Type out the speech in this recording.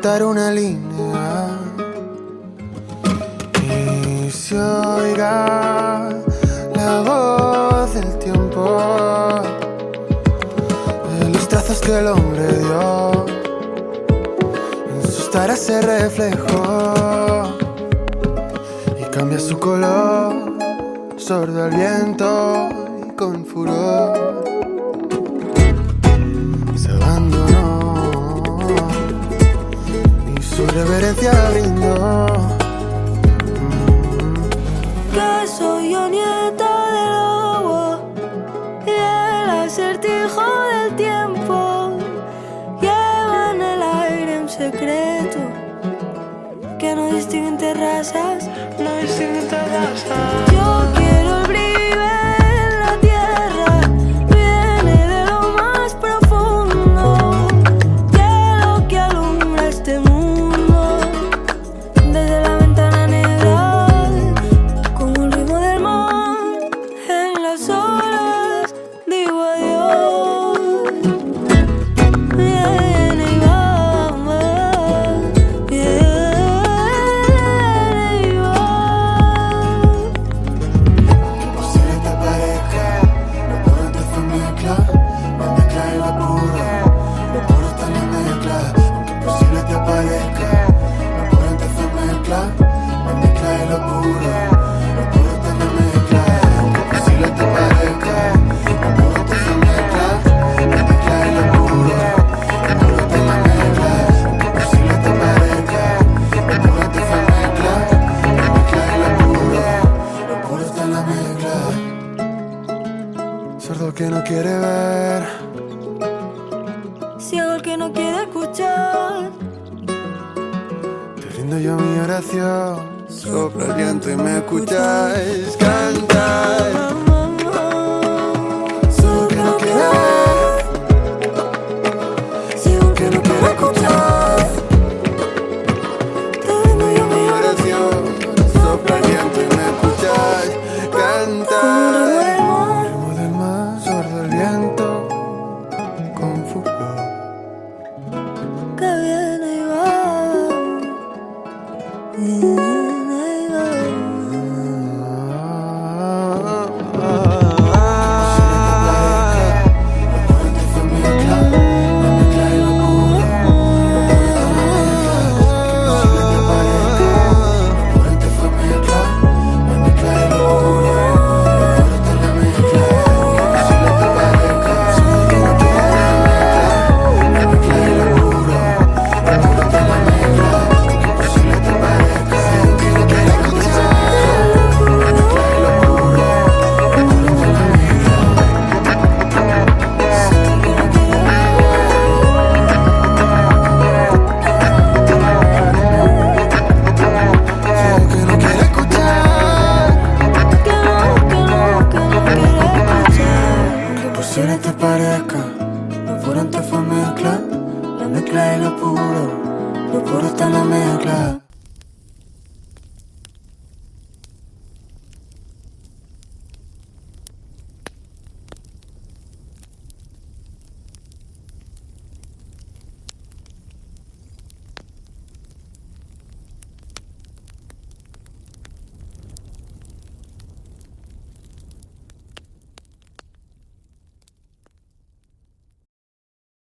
cantar una línea y se oiga la voz del tiempo, de los trazos que el hombre dio, en sus taras se reflejó y cambia su color, sordo al viento y con furor se abandonó y su reverencia brindó. Que soy yo nieta del lobo y el acertijo del tiempo lleva en el aire un secreto que no distingue razas, no distingue razas. Yo quiero el brillo en la tierra, viene de lo más profundo, de lo que alumbra este mundo, desde la ventana negra, como el ritmo del mar, en las horas digo adiós. Viene y va, viene y va. Imposible te parezca, lo puro te fue mezcla, la mezcla y lo puro está en la mezcla. Aunque imposible te parezca, lo puro te fue mezcla, la mezcla y lo puro está en la mezcla. Aunque imposible te parezca, lo puro te fue mezcla, la mezcla y lo puro está en la mezcla. Aunque imposible te parezca, lo puro te fue mezcla, la mezcla y lo puro está en la mezcla. Sordo que no quiere ver, Ciego el que no quiere escuchar. te rindo yo mi oración. Sopla el viento y me escucháis cantar.